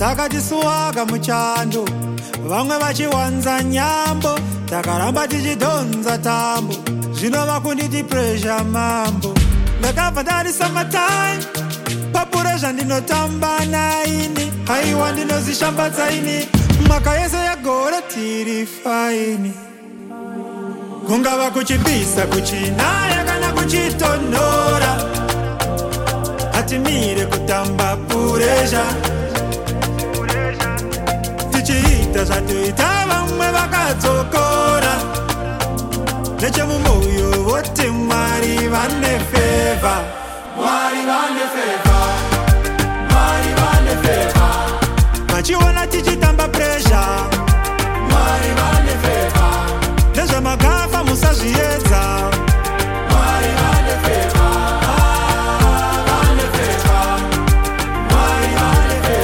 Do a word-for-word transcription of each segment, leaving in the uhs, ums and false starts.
vakatisuwaka muchando, vamwe vachiwanza nyambo, takaramba tichidhonza tambo, zvinova kunditi pressure mambo. Ndakabva ndari summertime, papurezha ndinotamba naini, haiwa ndinozishambadzaini, mwaka yese yagore tiri faini. Kungava kuchipisa, kuchinaya kana kuchitonhora, hatimire kutamba purezha, tichiita zvatoita vamwe vakadzokora, nechemumwoyo voti Mwari vane favor, Mwari vane favor, Mwari vane favor. Machiona tichitamba pressure, Mwari vane favor. Nezvamagafa musazviedza, Mwari vane favor, vane favor, Mwari vane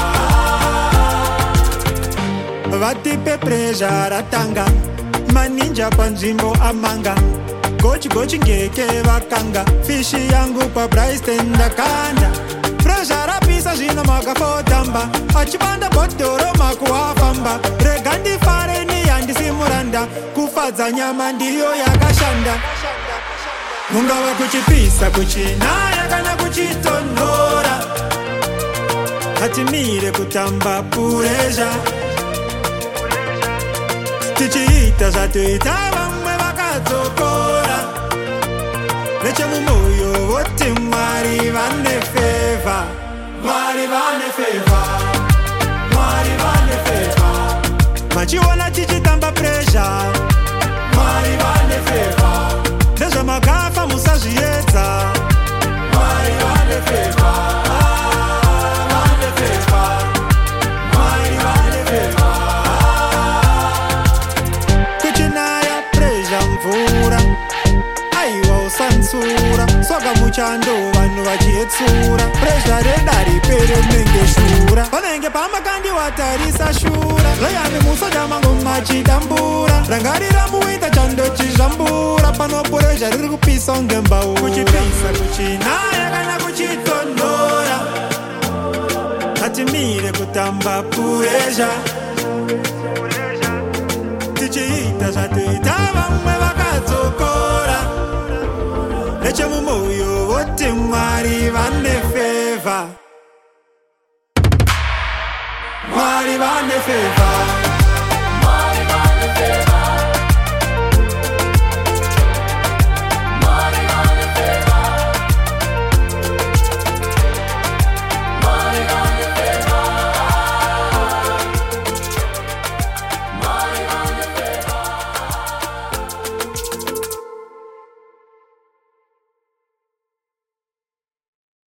favor. Vatipe pressure ratanga, maninja panzvimbo amanga, gochi gochi ngeke vakanga, fishi yangu pa Brysten ndakanda, pressure rapisa zvino makafotamba, achibanda bhodhoro makuwafamba, rega ndifare ni handisi muranda, kufadza nyama ndiyo yakashanda. Kungava kuchipisa, kuchinaya kana kuchitonhora, hatimire kutamba purezha, tichiita zvatoita vamwe vakadzokora, nechemumwoyo voti Mwari vane favor, Mwari vane favor, Mwari vane favor. Machiona tichitamba pressure, Mwari vane favor. Nezvamagafa musazviedza, Mwari vane favor, vane favor, Mwari vane favor. Kuchinaya pressure mvura, aiwa usansura, swaga muchando vanhu vachietsura, pressure reda ripere menge shura, vanenge pamakandi watarisa shura, zvayani musoja mango machidambura, rangarira muita chando chizvambura, pano pressure riri kupisa unge mbau, kuchipisa kuchinaya kana kuchitonhora, hatimire kutamba purezha.